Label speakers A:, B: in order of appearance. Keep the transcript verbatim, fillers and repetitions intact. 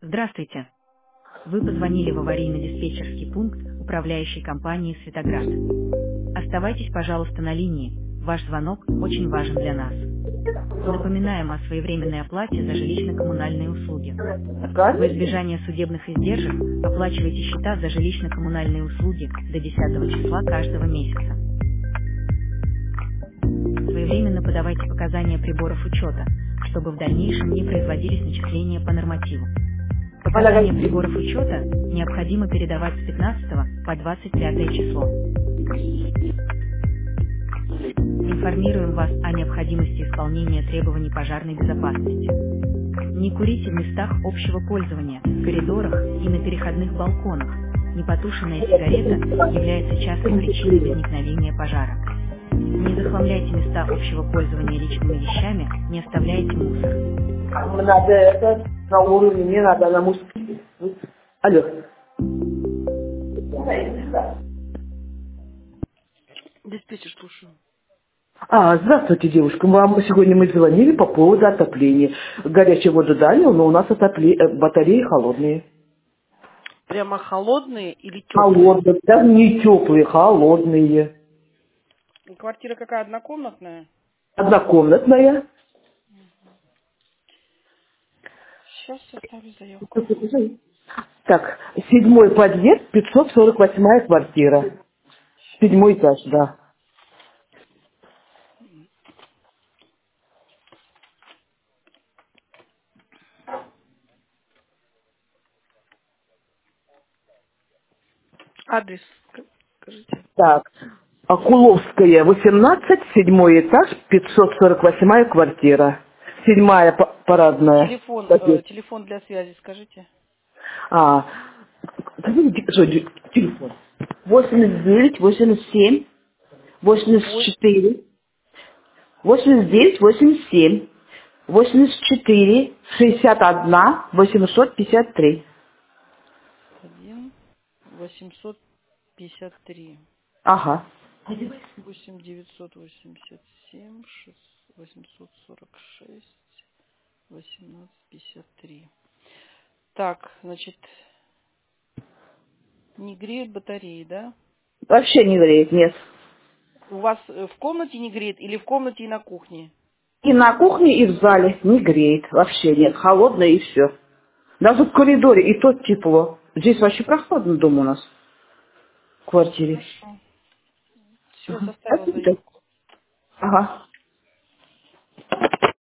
A: Здравствуйте. Вы позвонили в аварийно-диспетчерский пункт управляющей компании «Светоград». Оставайтесь, пожалуйста, на линии. Ваш звонок очень важен для нас. Напоминаем о своевременной оплате за жилищно-коммунальные услуги. Во избежание судебных издержек оплачивайте счета за жилищно-коммунальные услуги до десятого числа каждого месяца. Своевременно подавайте показания приборов учета, чтобы в дальнейшем не производились начисления по нормативу. Показания приборов учета необходимо передавать с пятнадцатого по двадцать пятое число. Информируем вас о необходимости исполнения требований пожарной безопасности. Не курите в местах общего пользования, в коридорах и на переходных балконах. Непотушенная сигарета является частой причиной возникновения пожара. Не захламляйте места общего пользования личными вещами, не оставляйте мусор.
B: Надо это на уровне, мне надо на мусор. Алло.
C: Диспетчер, слушаю.
B: А, здравствуйте, девушка. Вам сегодня мы звонили по поводу отопления. Горячую воду дали, но у нас отопле... э, батареи холодные.
C: Прямо холодные или теплые?
B: Холодные, даже не теплые, холодные.
C: Квартира какая, однокомнатная?
B: Однокомнатная.
C: Сейчас составлю заявку.
B: Так, седьмой подъезд, пятьсот сорок восьмая квартира. Седьмой этаж, да.
C: Адрес скажите.
B: Так, Акуловская, восемнадцать, седьмой этаж, пятьсот сорок восьмая квартира. Седьмая па- парадная.
C: Телефон,
B: Подъезд.
C: э, телефон для связи скажите.
B: А, подождите, что, ди- телефон. восемьдесят девять, восемьдесят семь, восемьдесят четыре, восемьдесят девять, восемьдесят семь, восемьдесят четыре, шестьдесят один, восемьсот пятьдесят три.
C: Один восемьсот пятьдесят три.
B: Ага.
C: Восемь девятьсот восемьдесят семь восемьсот сорок шесть восемнадцать пятьдесят три. Так, значит, не греют батареи, да?
B: Вообще не греет, нет.
C: У вас э, в комнате не греет или в комнате и на кухне?
B: И на кухне, и в зале не греет. Вообще нет. Холодно и все. Даже в коридоре и то тепло. Здесь вообще прохладно дома у нас. В квартире.
C: Хорошо. Все,
B: Ага.
C: составила
B: Спасибо.
C: заявку.
B: Ага.